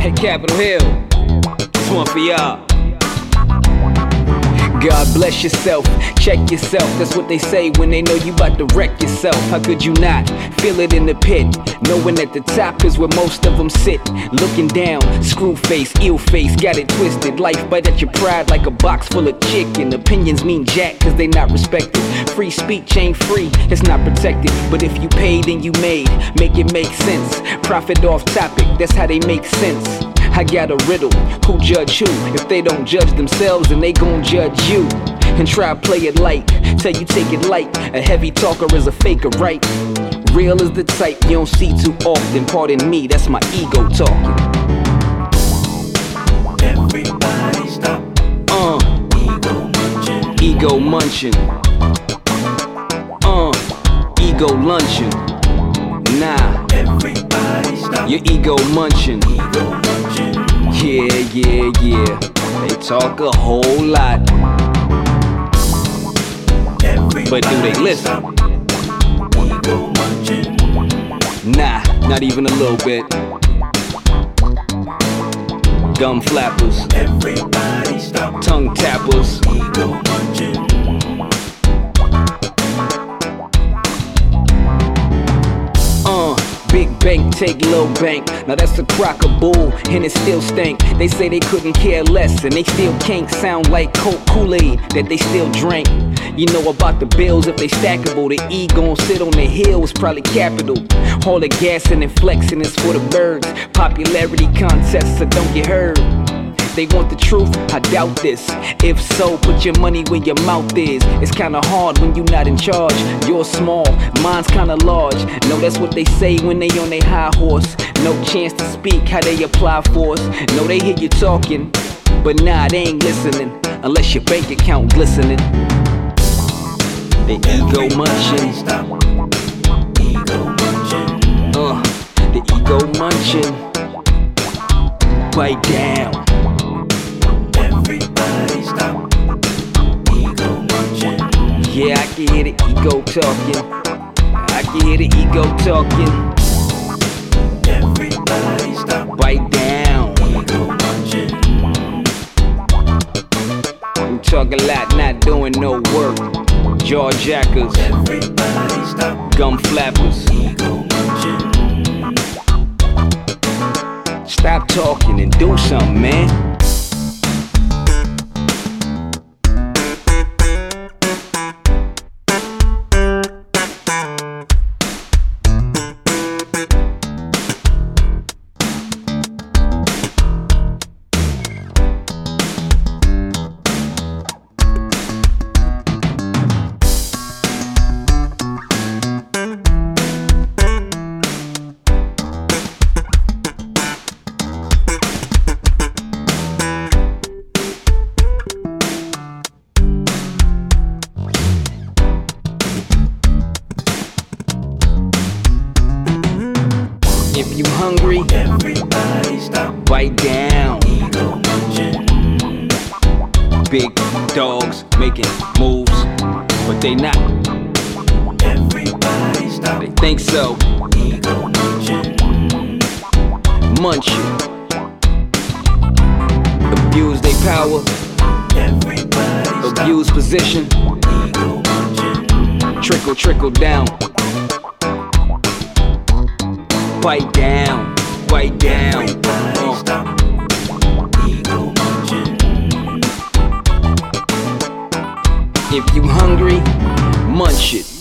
Capitol Hill. This one for y'all. God bless yourself, check yourself. That's what they say when they know you about to wreck yourself. How could you not feel it in the pit, knowing at the top is where most of them sit? Looking down, screw face, ill face, got it twisted. Life bite at your pride like a box full of chicken. Opinions mean jack cause they not respected. Free speech ain't free, it's not protected. But if you paid and you made, make it make sense. Profit off topic, that's how they make sense. I got a riddle, who judge who? If they don't judge themselves, then they gon' judge you. And try to play it light, till you take it light. A heavy talker is a faker, right? Real is the type you don't see too often. Pardon me, that's my ego talking. Everybody stop. Ego munching. Ego lunching. Nah. Everybody stop. Your ego munching. Ego munching. Yeah. They talk a whole lot, but do they listen? Ego munching. Nah, not even a little bit. Gum flappers, Everybody stop. tongue tappers. Ego munching. Big bank, take little bank. Now that's a crock of bull, and it still stank. They say they couldn't care less, and they still can't. Sound like Coke Kool-Aid that they still drank. You know about the bills if they stackable. The E gon' sit on the hill is probably capital. All the gassing and flexing is for the birds. Popularity contests, so don't get heard. They want the truth? I doubt this. If so, put your money where your mouth is. It's kinda hard when you not in charge. You're small, mine's kinda large. No, that's what they say when they on their high horse. No chance to speak how they apply force. No, they hear you talking, but nah, they ain't listening. Unless your bank account glistening. The ego munching. Stop. Ego munching. The ego munching. Bite down. Everybody stop. Ego munching. Yeah, I can hear the ego talking. I can hear the ego talking. Everybody stop. Bite down. Ego munching. We talk a lot, not doing no work. Jaw jackers, Everybody stop. gum flappers. Ego munching. Stop talking and do something, man. If you hungry, Everybody stop. bite down. Ego munching. Big dogs making moves, but they not. Everybody stop. They think so. Ego munching. Munch you. Abuse their power, Everybody stop. abuse position. Ego munching. Trickle down. Bite down, bite down. Everybody stop. Ego munching. If you hungry, munch it.